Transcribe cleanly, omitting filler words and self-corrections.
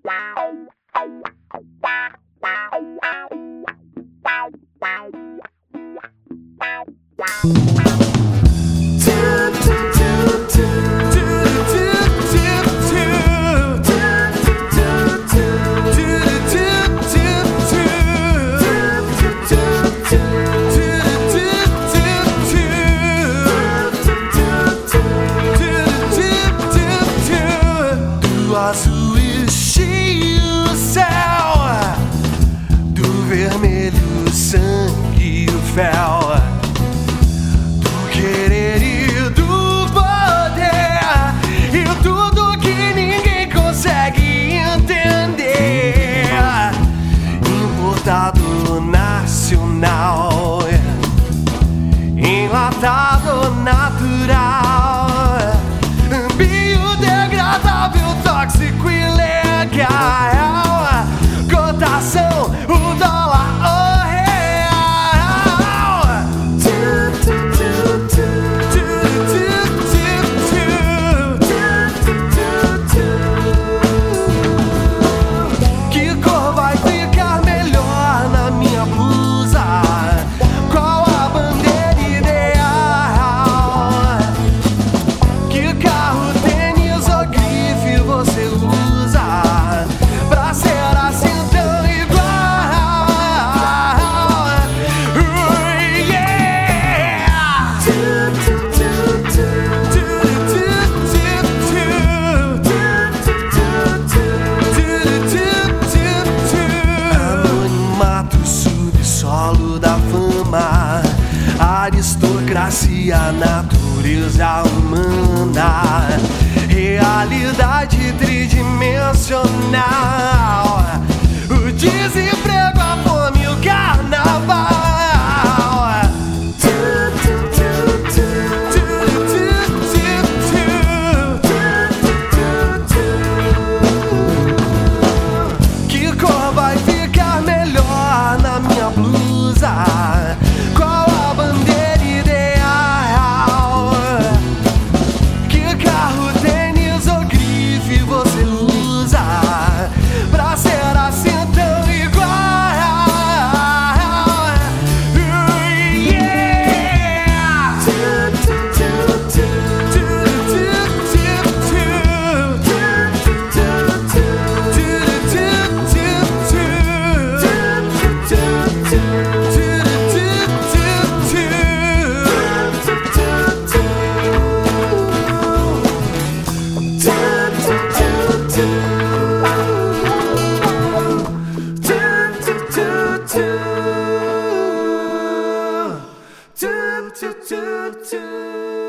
Do azul enchi o céu, do vermelho o sangue e o fel, do querer e do poder, e tudo que ninguém consegue entender. Importado nacional, enlatado natural, biodegradável, tóxico e legal. Cotação, o dólar, o real. Que cor vai ficar melhor na minha blusa? Qual a bandeira ideal? Que carro, tênis ou grife você usa pra ser assim tão igual? Anonimato, subsolo da fama, aristocracia, natureza humana, realidade tridimensional, o desemprego, a fome e o carnaval. Que cor vai ficar melhor na minha blusa? Qual a bandeira ideal? Que carro, tênis ou grife você usa pra ser assim tão igual? Do